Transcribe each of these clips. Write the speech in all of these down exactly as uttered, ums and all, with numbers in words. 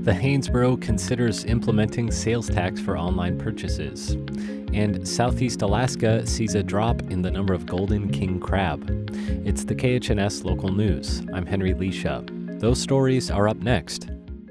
The Haynesboro considers implementing sales tax for online purchases. And Southeast Alaska sees a drop in the number of golden king crab. It's the K H N S local news. I'm Henry Leisha. Those stories are up next.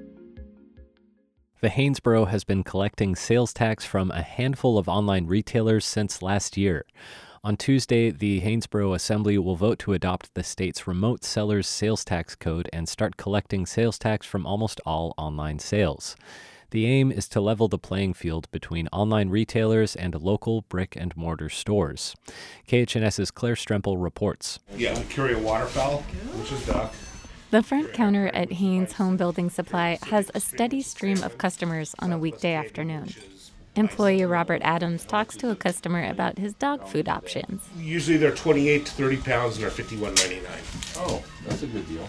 The Haynesboro has been collecting sales tax from a handful of online retailers since last year. On Tuesday, the Haynesboro Assembly will vote to adopt the state's remote sellers sales tax code and start collecting sales tax from almost all online sales. The aim is to level the playing field between online retailers and local brick-and-mortar stores. KHNS's Claire Strempel reports. Yeah, we carry a waterfowl, which is duck. The front counter at Haynes Home Building Supply has a steady stream of customers on a weekday afternoon. Employee Robert Adams talks to a customer about his dog food options. Usually they're twenty-eight to thirty pounds and they're fifty-one ninety-nine. Oh, that's a good deal.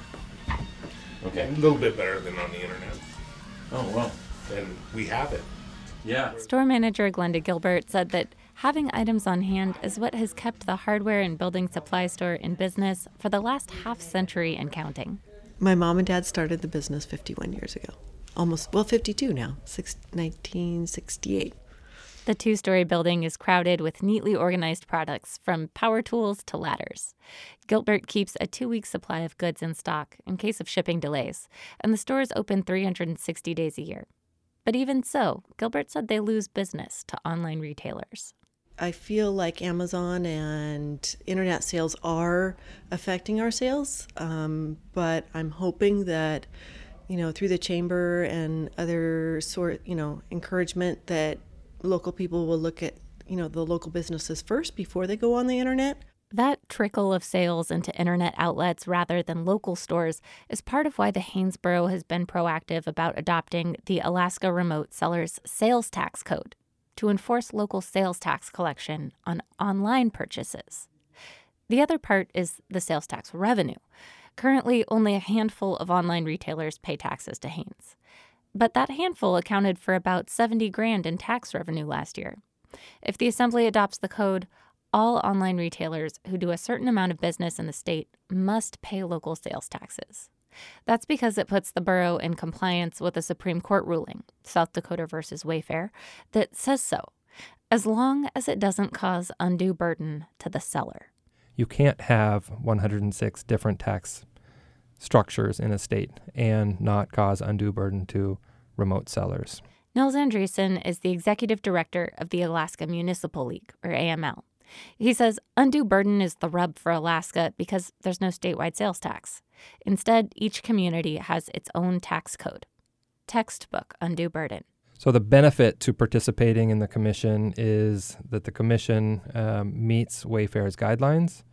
Okay. A little bit better than on the internet. Oh, well. And we have it. Yeah. Store manager Glenda Gilbert said that having items on hand is what has kept the hardware and building supply store in business for the last half century and counting. My mom and dad started the business fifty-one years ago. Almost, well, fifty-two now, nineteen sixty-eight. The two-story building is crowded with neatly organized products, from power tools to ladders. Gilbert keeps a two-week supply of goods in stock in case of shipping delays, and the store is open three hundred sixty days a year. But even so, Gilbert said they lose business to online retailers. I feel like Amazon and internet sales are affecting our sales, um, but I'm hoping that you know, through the chamber and other sort, you know, encouragement that local people will look at, you know, the local businesses first before they go on the internet. That trickle of sales into internet outlets rather than local stores is part of why the Haynesboro has been proactive about adopting the Alaska Remote Sellers Sales Tax Code to enforce local sales tax collection on online purchases. The other part is the sales tax revenue. Currently, only a handful of online retailers pay taxes to Haynes. But that handful accounted for about seventy grand in tax revenue last year. If the Assembly adopts the code, all online retailers who do a certain amount of business in the state must pay local sales taxes. That's because it puts the borough in compliance with a Supreme Court ruling, South Dakota versus Wayfair, that says so, as long as it doesn't cause undue burden to the seller. You can't have one hundred six different tax structures in a state and not cause undue burden to remote sellers. Nils Andreessen is the executive director of the Alaska Municipal League, or A M L. He says undue burden is the rub for Alaska because there's no statewide sales tax. Instead, each community has its own tax code. Textbook undue burden. So the benefit to participating in the commission is that the commission um, meets Wayfair's guidelines,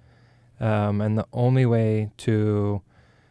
um, and the only way to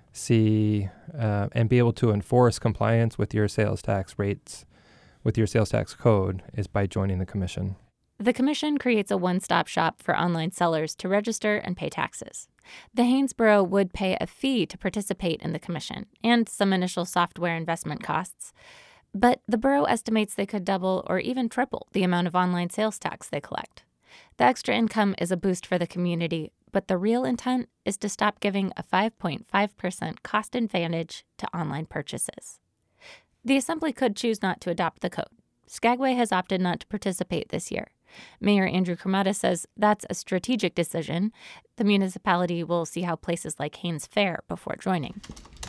see uh, and be able to enforce compliance with your sales tax rates, with your sales tax code, is by joining the commission. The commission creates a one-stop shop for online sellers to register and pay taxes. The Haynesboro would pay a fee to participate in the commission and some initial software investment costs. But the borough estimates they could double or even triple the amount of online sales tax they collect. The extra income is a boost for the community, but the real intent is to stop giving a five point five percent cost advantage to online purchases. The Assembly could choose not to adopt the code. Skagway has opted not to participate this year. Mayor Andrew Cremata says that's a strategic decision. The municipality will see how places like Haynes fare before joining.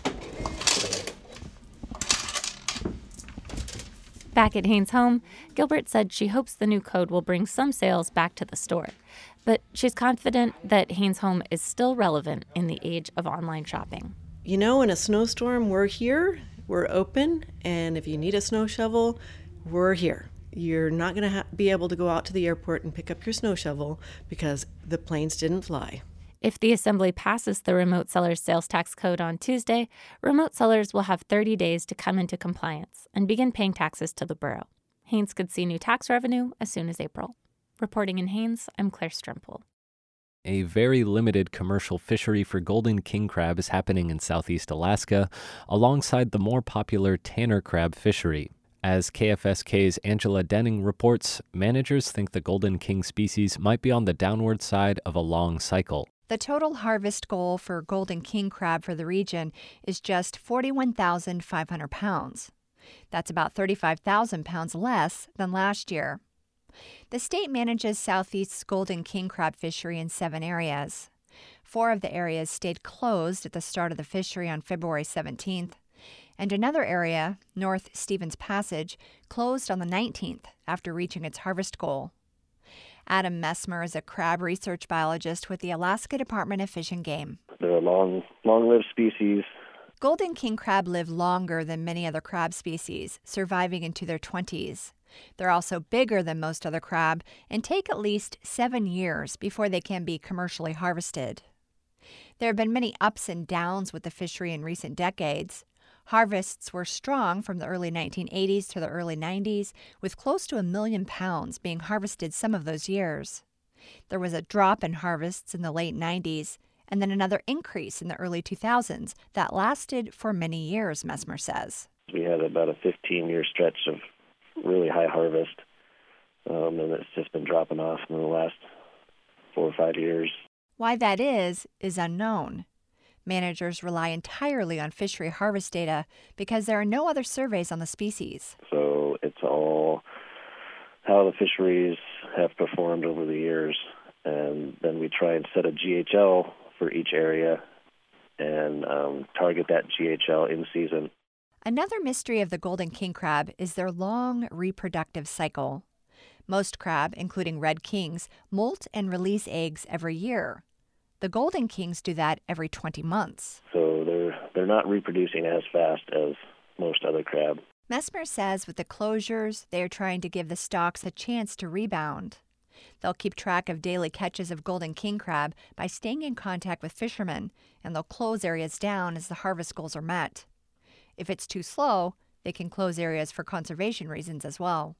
Back at Haynes Home, Gilbert said she hopes the new code will bring some sales back to the store. But she's confident that Haynes Home is still relevant in the age of online shopping. You know, in a snowstorm, we're here, we're open, and if you need a snow shovel, we're here. You're not going to ha- be able to go out to the airport and pick up your snow shovel because the planes didn't fly. If the Assembly passes the Remote Sellers Sales Tax Code on Tuesday, remote sellers will have thirty days to come into compliance and begin paying taxes to the borough. Haynes could see new tax revenue as soon as April. Reporting in Haynes, I'm Claire Strempel. A very limited commercial fishery for golden king crab is happening in Southeast Alaska, alongside the more popular Tanner crab fishery. As K F S K's Angela Denning reports, managers think the golden king species might be on the downward side of a long cycle. The total harvest goal for golden king crab for the region is just forty-one thousand five hundred pounds. That's about thirty-five thousand pounds less than last year. The state manages Southeast's golden king crab fishery in seven areas. Four of the areas stayed closed at the start of the fishery on February seventeenth, and another area, North Stevens Passage, closed on the nineteenth after reaching its harvest goal. Adam Messmer is a crab research biologist with the Alaska Department of Fish and Game. They're a long, long-lived species. Golden king crab live longer than many other crab species, surviving into their twenties. They're also bigger than most other crab and take at least seven years before they can be commercially harvested. There have been many ups and downs with the fishery in recent decades. Harvests were strong from the early nineteen eighties to the early nineties, with close to a million pounds being harvested some of those years. There was a drop in harvests in the late nineties, and then another increase in the early two thousands that lasted for many years, Messmer says. We had about a fifteen-year stretch of really high harvest, um, and it's just been dropping off in the last four or five years. Why that is, is unknown. Managers rely entirely on fishery harvest data because there are no other surveys on the species. So it's all how the fisheries have performed over the years, and then we try and set a G H L for each area and um, target that G H L in season. Another mystery of the golden king crab is their long reproductive cycle. Most crab, including red kings, molt and release eggs every year. The golden kings do that every twenty months. So they're they're not reproducing as fast as most other crab. Messmer says with the closures, they are trying to give the stocks a chance to rebound. They'll keep track of daily catches of golden king crab by staying in contact with fishermen, and they'll close areas down as the harvest goals are met. If it's too slow, they can close areas for conservation reasons as well.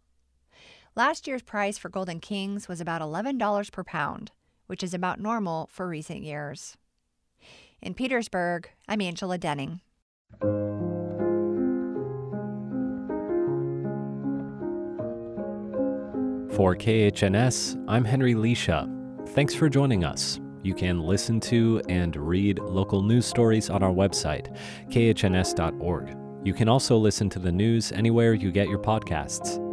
Last year's price for golden kings was about eleven dollars per pound, which is about normal for recent years. In Petersburg, I'm Angela Denning. For K H N S, I'm Henry Leisha. Thanks for joining us. You can listen to and read local news stories on our website, k h n s dot org. You can also listen to the news anywhere you get your podcasts.